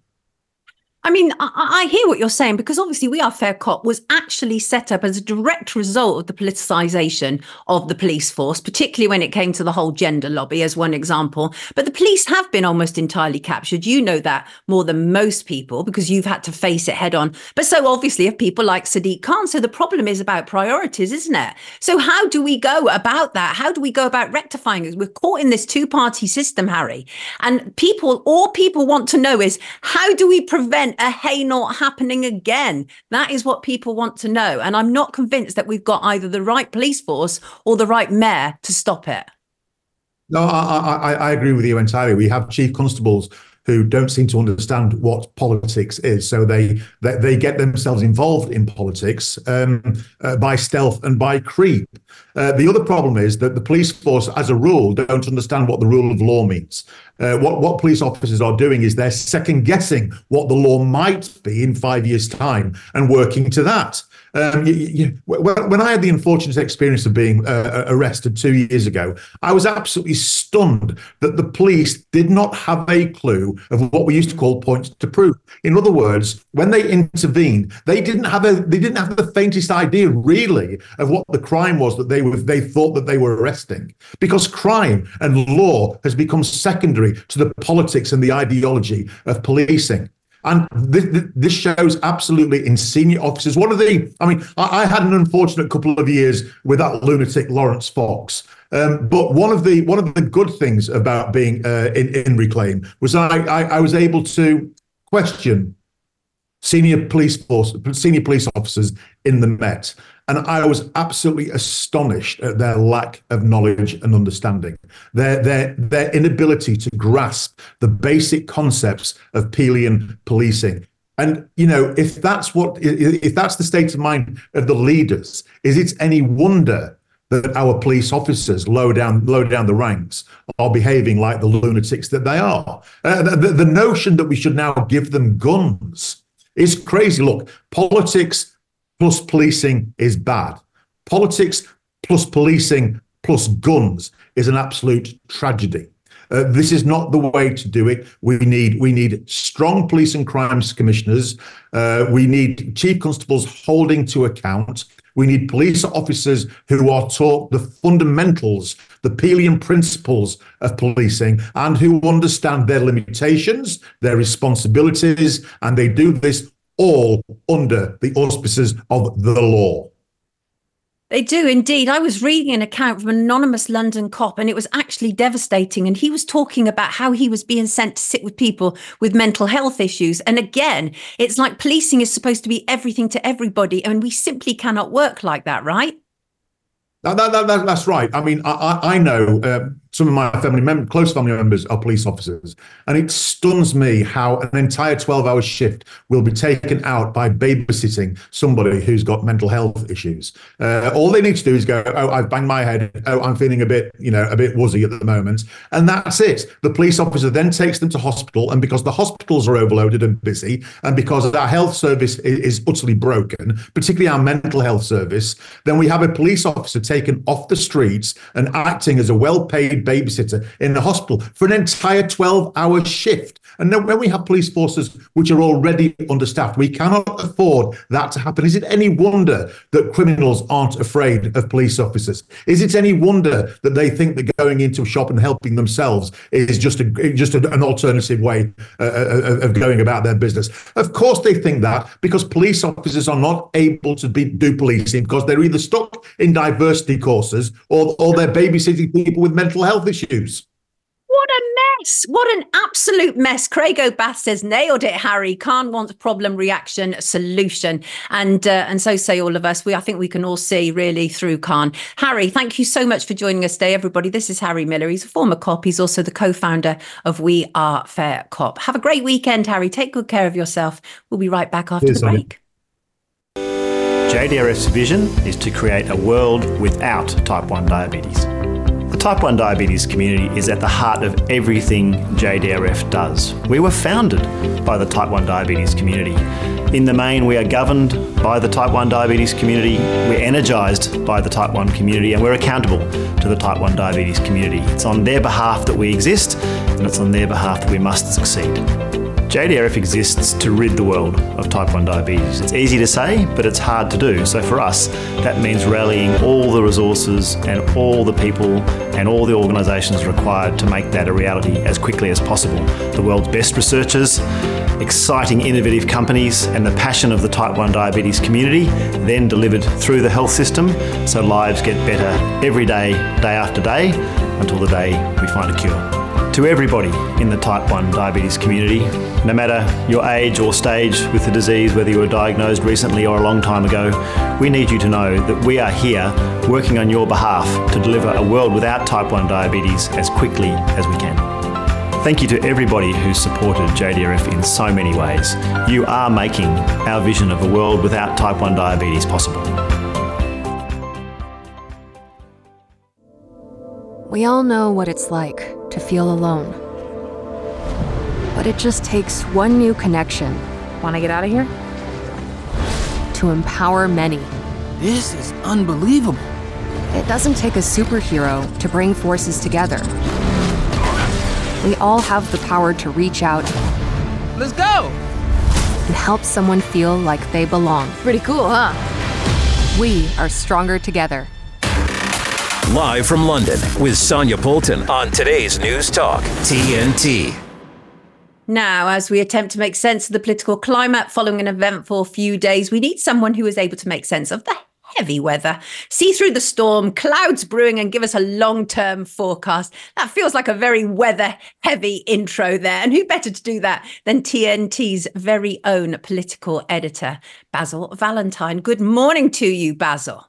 [SPEAKER 2] I mean, I, I hear what you're saying, because obviously We Are Fair Cop was actually set up as a direct result of the politicisation of the police force, particularly when it came to the whole gender lobby, as one example. But the police have been almost entirely captured. You know that more than most people, because you've had to face it head on. But so obviously have people like Sadiq Khan. So the problem is about priorities, isn't it? So how do we go about that? How do we go about rectifying it? We're caught in this two-party system, Harry. And people, all people want to know is, how do we prevent a Hainault happening again? That is what people want to know. And I'm not convinced that we've got either the right police force or the right mayor to stop it.
[SPEAKER 15] No, I, I, I agree with you entirely. We have chief constables who don't seem to understand what politics is. So they they, they get themselves involved in politics um, uh, by stealth and by creep. Uh, the other problem is that the police force, as a rule, don't understand what the rule of law means. Uh, what, what police officers are doing is they're second guessing what the law might be in five years' time and working to that. Um, you, you, when, when I had the unfortunate experience of being uh, arrested two years ago, I was absolutely stunned that the police did not have a clue of what we used to call points to prove. In other words, when they intervened, they didn't have a they didn't have the faintest idea really of what the crime was that they were they thought that they were arresting, because crime and law has become secondary to the politics and the ideology of policing. And this, this shows absolutely in senior officers. One of the, I mean, I, I had an unfortunate couple of years with that lunatic Lawrence Fox. Um, but one of the one of the good things about being uh, in, in Reclaim was I, I, I was able to question senior police force, senior police officers in the Met. And I was absolutely astonished at their lack of knowledge and understanding, their their their inability to grasp the basic concepts of Peelian policing. And, you know, if that's what if that's the state of mind of the leaders, is it any wonder that our police officers low down low down the ranks are behaving like the lunatics that they are? Uh, the, the notion that we should now give them guns is crazy. Look, politics plus policing is bad. Politics plus policing plus guns is an absolute tragedy. Uh, this is not the way to do it. We need we need strong police and crimes commissioners. Uh, we need chief constables holding to account. We need police officers who are taught the fundamentals, the Peelian principles of policing, and who understand their limitations, their responsibilities, and they do this all under the auspices of the law.
[SPEAKER 2] They do indeed. I was reading an account from an anonymous London cop, and it was actually devastating. And he was talking about how he was being sent to sit with people with mental health issues. And again, it's like policing is supposed to be everything to everybody, and we simply cannot work like that, right?
[SPEAKER 15] That, that, that, that's right. I mean, I, I know uh, some of my family mem- close family members are police officers, and it stuns me how an entire twelve-hour shift will be taken out by babysitting somebody who's got mental health issues. Uh, all they need to do is go, oh, I've banged my head. Oh, I'm feeling a bit, you know, a bit woozy at the moment. And that's it. The police officer then takes them to hospital, and because the hospitals are overloaded and busy, and because our health service is, is utterly broken, particularly our mental health service, then we have a police officer taken off the streets and acting as a well-paid babysitter in the hospital for an entire twelve-hour shift. And then when we have police forces which are already understaffed, we cannot afford that to happen. Is it any wonder that criminals aren't afraid of police officers? Is it any wonder that they think that going into a shop and helping themselves is just a, just a, an alternative way uh, of going about their business? Of course they think that, because police officers are not able to be, do policing because they're either stuck in diversity courses or, or they're babysitting people with mental health issues.
[SPEAKER 2] What a mess. What an absolute mess. Craig O'Bath says, nailed it, Harry. Khan wants problem, reaction, solution. And uh, and so say all of us. We I think we can all see really through Khan. Harry, thank you so much for joining us today, everybody. This is Harry Miller. He's a former cop. He's also the co-founder of We Are Fair Cop. Have a great weekend, Harry. Take good care of yourself. We'll be right back after Cheers, the break.
[SPEAKER 16] J D R F's vision is to create a world without type one diabetes. The type one diabetes community is at the heart of everything J D R F does. We were founded by the type one diabetes community. In the main, we are governed by the type one diabetes community, we're energised by the type one community, and we're accountable to the type one diabetes community. It's on their behalf that we exist, and it's on their behalf that we must succeed. J D R F exists to rid the world of type one diabetes. It's easy to say, but it's hard to do. So for us, that means rallying all the resources and all the people and all the organisations required to make that a reality as quickly as possible. The world's best researchers, exciting innovative companies, and the passion of the type one diabetes community, then delivered through the health system so lives get better every day, day after day, until the day we find a cure. To everybody in the type one diabetes community, no matter your age or stage with the disease, whether you were diagnosed recently or a long time ago, we need you to know that we are here working on your behalf to deliver a world without type one diabetes as quickly as we can. Thank you to everybody who's supported J D R F in so many ways. You are making our vision of a world without type one diabetes possible.
[SPEAKER 17] We all know what it's like to feel alone. But it just takes one new connection.
[SPEAKER 18] Want to get out of here?
[SPEAKER 17] to empower many.
[SPEAKER 13] This is unbelievable.
[SPEAKER 17] It doesn't take a superhero to bring forces together. We all have the power to reach out.
[SPEAKER 13] Let's go!
[SPEAKER 17] And help someone feel like they belong.
[SPEAKER 18] Pretty cool, huh?
[SPEAKER 17] We are stronger together.
[SPEAKER 1] Live from London with Sonia Poulton on today's News Talk, T N T.
[SPEAKER 2] Now, as we attempt to make sense of the political climate following an eventful few days, we need someone who is able to make sense of the heavy weather, see through the storm, clouds brewing, and give us a long-term forecast. That feels like a very weather-heavy intro there. And who better to do that than T N T's very own political editor, Basil Valentine. Good morning to you, Basil.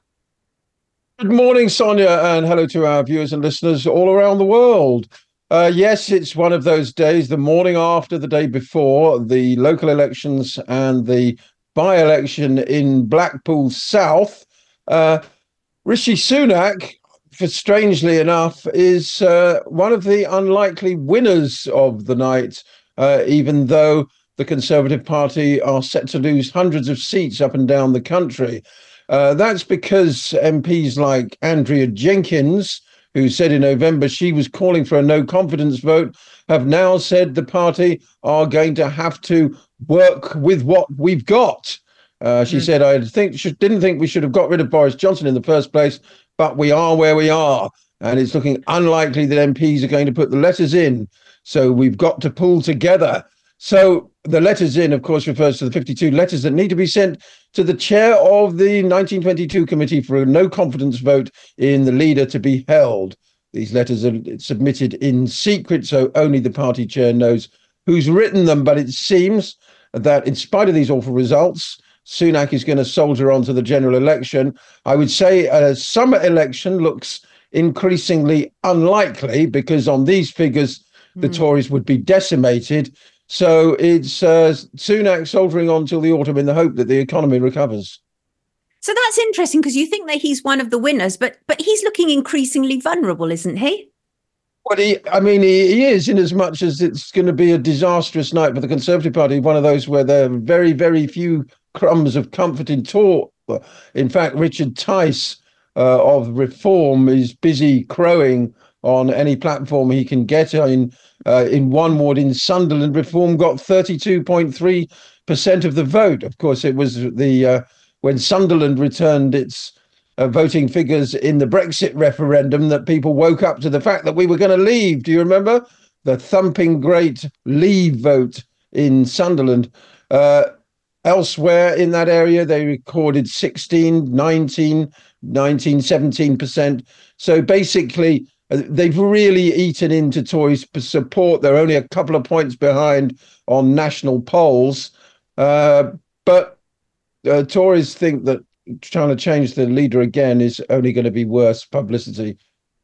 [SPEAKER 19] Good morning, Sonia, and hello to our viewers and listeners all around the world. Uh, yes, it's one of those days, the morning after the day before the local elections and the by-election in Blackpool South. Uh, Rishi Sunak, for strangely enough, is uh, one of the unlikely winners of the night, uh, even though the Conservative Party are set to lose hundreds of seats up and down the country. Uh, that's because M Ps like Andrea Jenkins, who said in November she was calling for a no-confidence vote, have now said the party are going to have to work with what we've got. Uh, she mm. said, I think should, didn't think we should have got rid of Boris Johnson in the first place, but we are where we are. And it's looking unlikely that M Ps are going to put the letters in. So we've got to pull together. So the letters in, of course, refers to the fifty-two letters that need to be sent to the chair of the nineteen twenty-two committee for a no confidence vote in the leader to be held. These letters are submitted in secret, so only the party chair knows who's written them. But it seems that in spite of these awful results, Sunak is going to soldier on to the general election. I would say a summer election looks increasingly unlikely because on these figures, mm. the Tories would be decimated. So it's uh, Sunak soldiering on till the autumn in the hope that the economy recovers.
[SPEAKER 2] So that's interesting because you think that he's one of the winners, but but he's looking increasingly vulnerable, isn't he?
[SPEAKER 19] Well, he, I mean, he, he is in as much as it's going to be a disastrous night for the Conservative Party, one of those where there are very, very few crumbs of comfort in talk. In fact, Richard Tice uh, of Reform is busy crowing on any platform he can get in. Uh, in one ward in Sunderland, Reform got thirty-two point three percent of the vote. Of course, it was the uh, when Sunderland returned its uh, voting figures in the Brexit referendum that people woke up to the fact that we were going to leave. Do you remember the thumping great leave vote in Sunderland? Uh, Elsewhere in that area, they recorded sixteen, nineteen, nineteen, seventeen percent. So basically, they've really eaten into Tories' support. They're only a couple of points behind on national polls. Uh, but uh, Tories think that trying to change the leader again is only going to be worse publicity.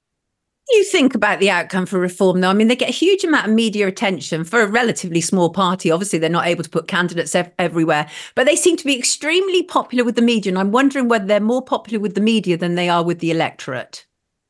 [SPEAKER 2] You think about the outcome for Reform, though? I mean, they get a huge amount of media attention for a relatively small party. Obviously, they're not able to put candidates ev- everywhere, but they seem to be extremely popular with the media. And I'm wondering whether they're more popular with the media than they are with the electorate.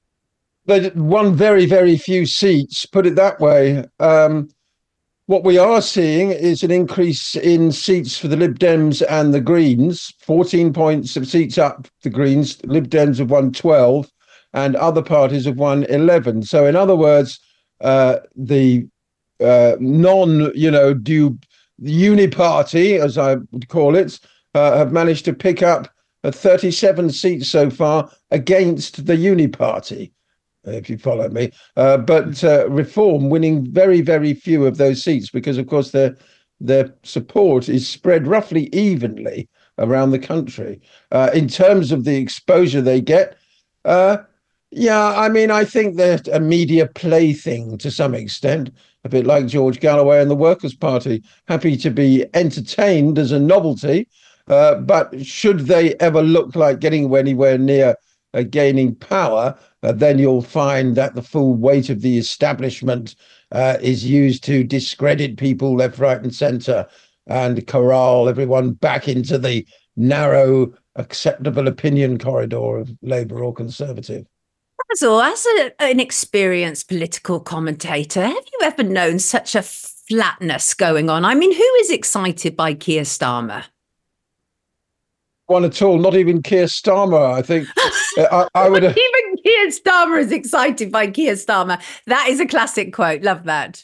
[SPEAKER 19] They won very, very few seats, put it that way. Um, what we are seeing is an increase in seats for the Lib Dems and the Greens, fourteen points of seats up the Greens. Lib Dems have won twelve. And other parties have won eleven. So, in other words, uh, the uh, non, you know, due uni-party, as I would call it, uh, have managed to pick up uh, thirty-seven seats so far against the uni-party, if you follow me. Uh, but uh, Reform winning very, very few of those seats because, of course, their their support is spread roughly evenly around the country. Uh, in terms of the exposure they get, uh, Yeah, I mean, I think they're a media plaything to some extent, a bit like George Galloway and the Workers' Party, happy to be entertained as a novelty. Uh, but should they ever look like getting anywhere near uh, gaining power, uh, then you'll find that the full weight of the establishment uh, is used to discredit people left, right and centre and corral everyone back into the narrow, acceptable opinion corridor of Labour or Conservative.
[SPEAKER 2] Basil, as a, an experienced political commentator, have you ever known such a flatness going on? I mean, who is excited by Keir Starmer?
[SPEAKER 19] one at all. Not even Keir Starmer. I think I, I would.
[SPEAKER 2] Even Keir Starmer is excited by Keir Starmer. That is a classic quote. Love that.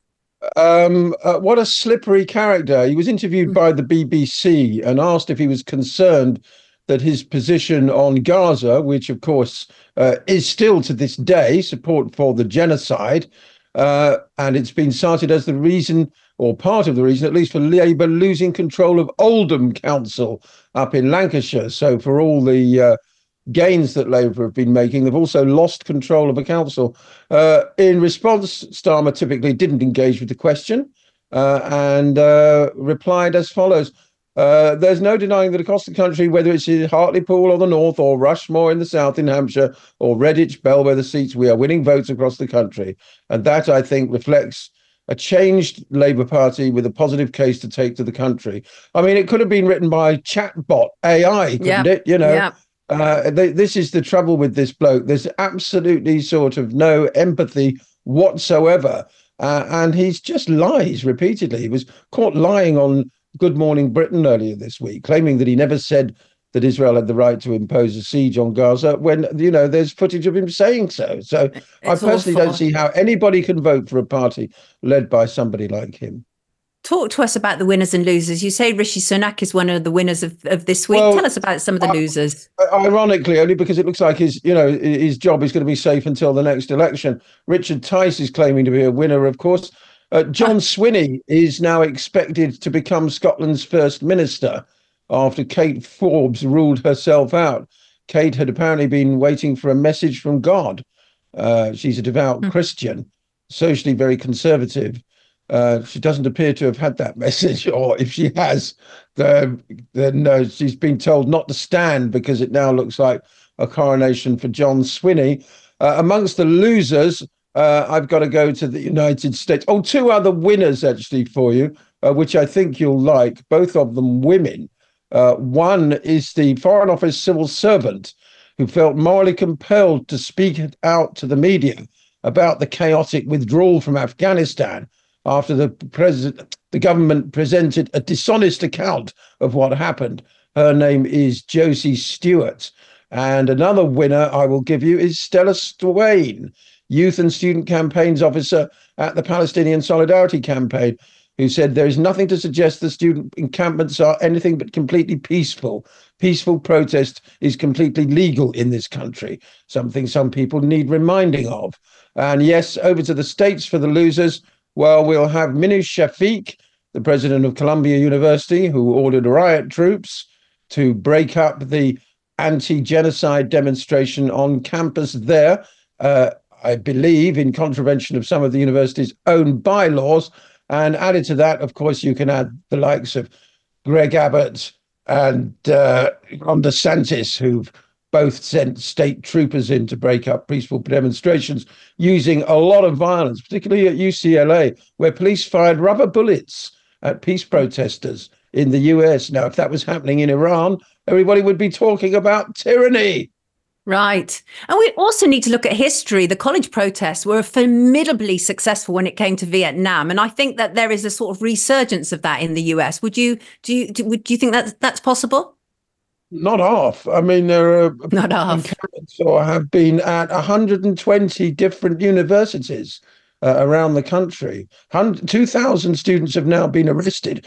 [SPEAKER 19] Um, uh, what a slippery character. He was interviewed by the B B C and asked if he was concerned that his position on Gaza, which of course uh, is still to this day support for the genocide, uh, and it's been cited as the reason, or part of the reason, at least, for Labour losing control of Oldham Council up in Lancashire. So for all the uh, gains that Labour have been making, they've also lost control of a council. Uh, in response, Starmer typically didn't engage with the question uh, and uh, replied as follows. Uh, there's no denying that across the country, whether it's in Hartlepool or the north, or Rushmore in the south in Hampshire, or Redditch, Belwether seats, we are winning votes across the country. And that, I think, reflects a changed Labour Party with a positive case to take to the country. I mean, it could have been written by chatbot A I, couldn't
[SPEAKER 2] yep.
[SPEAKER 19] it? You know,
[SPEAKER 2] yep.
[SPEAKER 19] uh, they, this is the trouble with this bloke. There's absolutely sort of no empathy whatsoever. Uh, and he's just lies repeatedly. He was caught lying on Good Morning Britain earlier this week, claiming that he never said that Israel had the right to impose a siege on Gaza when, you know, there's footage of him saying so. So it's I personally awful. don't see how anybody can vote for a party led by somebody like him.
[SPEAKER 2] Talk to us about the winners and losers. You say Rishi Sunak is one of the winners of, of this week. Well, Tell us about some of the uh, losers.
[SPEAKER 19] Ironically, only because it looks like his, you know, his job is going to be safe until the next election. Richard Tice is claiming to be a winner, of course. Uh, John Swinney is now expected to become Scotland's first minister after Kate Forbes ruled herself out. Kate had apparently been waiting for a message from God. Uh, she's a devout mm. Christian, socially very conservative. Uh, she doesn't appear to have had that message, or if she has, then, then uh, she's been told not to stand because it now looks like a coronation for John Swinney. Uh, amongst the losers, Uh, I've got to go to the United States. Oh, two other winners, actually, for you, uh, which I think you'll like, both of them women. Uh, one is the Foreign Office civil servant who felt morally compelled to speak out to the media about the chaotic withdrawal from Afghanistan after the president, the government presented a dishonest account of what happened. Her name is Josie Stewart. And another winner I will give you is Stella Swain, Youth and Student Campaigns Officer at the Palestinian Solidarity Campaign, who said there is nothing to suggest the student encampments are anything but completely peaceful. Peaceful protest is completely legal in this country, something some people need reminding of. And yes, over to the States for the losers. Well, we'll have Minouche Shafik, the president of Columbia University, who ordered riot troops to break up the anti-genocide demonstration on campus there. Uh, I believe, in contravention of some of the university's own bylaws. And added to that, of course, you can add the likes of Greg Abbott and uh, Ron DeSantis, who've both sent state troopers in to break up peaceful demonstrations using a lot of violence, particularly at U C L A, where police fired rubber bullets at peace protesters in the U S. Now, if that was happening in Iran, everybody would be talking about tyranny.
[SPEAKER 2] Right. And we also need to look at history. The college protests were formidably successful when it came to Vietnam. And I think that there is a sort of resurgence of that in the U S. Would you do you do, do you think that that's possible?
[SPEAKER 19] Not half. I mean, there are
[SPEAKER 2] not half.
[SPEAKER 19] Or have been at one hundred twenty different universities uh, around the country. two thousand students have now been arrested,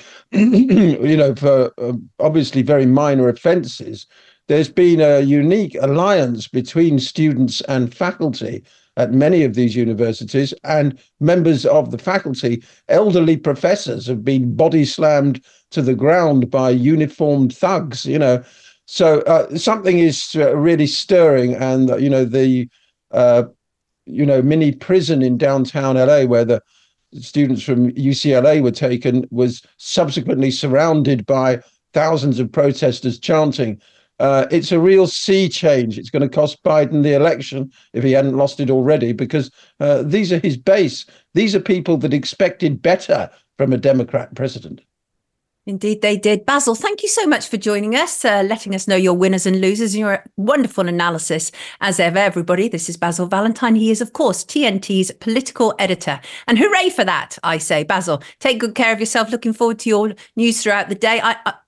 [SPEAKER 19] you know, for uh, obviously very minor offences. There's been a unique alliance between students and faculty at many of these universities, and members of the faculty, elderly professors, have been body slammed to the ground by uniformed thugs, you know. So uh, something is uh, really stirring, and, uh, you know, the, uh, you know, mini prison in downtown L A where the students from U C L A were taken was subsequently surrounded by thousands of protesters chanting. Uh, it's a real sea change. It's going to cost Biden the election if he hadn't lost it already, because uh, these are his base. These are people that expected better from a Democrat president.
[SPEAKER 2] Indeed, they did. Basil, thank you so much for joining us, uh, letting us know your winners and losers and your wonderful analysis. As ever, everybody, this is Basil Valentine. He is, of course, T N T's political editor. And hooray for that, I say. Basil, take good care of yourself. Looking forward to your news throughout the day. I, I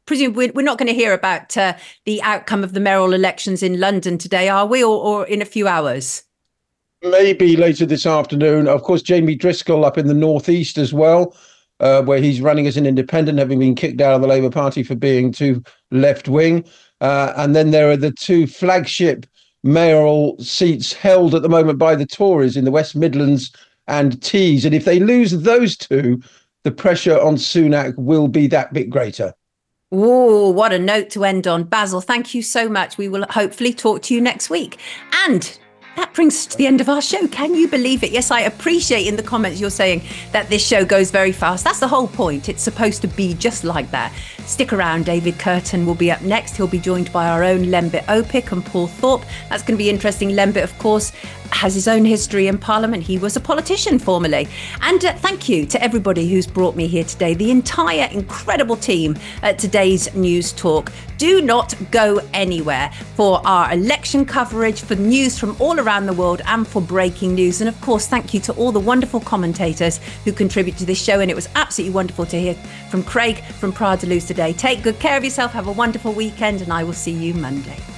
[SPEAKER 2] presumably we're not going to hear about uh, the outcome of the mayoral elections in London today, are we, or, or in a few hours?
[SPEAKER 19] Maybe later this afternoon. Of course, Jamie Driscoll up in the northeast as well, uh, where he's running as an independent, having been kicked out of the Labour Party for being too left-wing. Uh, and then there are the two flagship mayoral seats held at the moment by the Tories in the West Midlands and Tees. And if they lose those two, the pressure on Sunak will be that bit greater.
[SPEAKER 2] Oh, what a note to end on. Basil, thank you so much. We will hopefully talk to you next week. And that brings us to the end of our show. Can you believe it? Yes, I appreciate in the comments you're saying that this show goes very fast. That's the whole point. It's supposed to be just like that. Stick around. David Curtin will be up next. He'll be joined by our own Lembit Opik and Paul Thorpe. That's going to be interesting. Lembit, of course, has his own history in Parliament. He was a politician formerly. And uh, thank you to everybody who's brought me here today, the entire incredible team at today's News Talk. Do not go anywhere for our election coverage, for news from all around the world and for breaking news. And of course, thank you to all the wonderful commentators who contribute to this show. And it was absolutely wonderful to hear from Craig from Prada Luz today. Take good care of yourself. Have a wonderful weekend and I will see you Monday.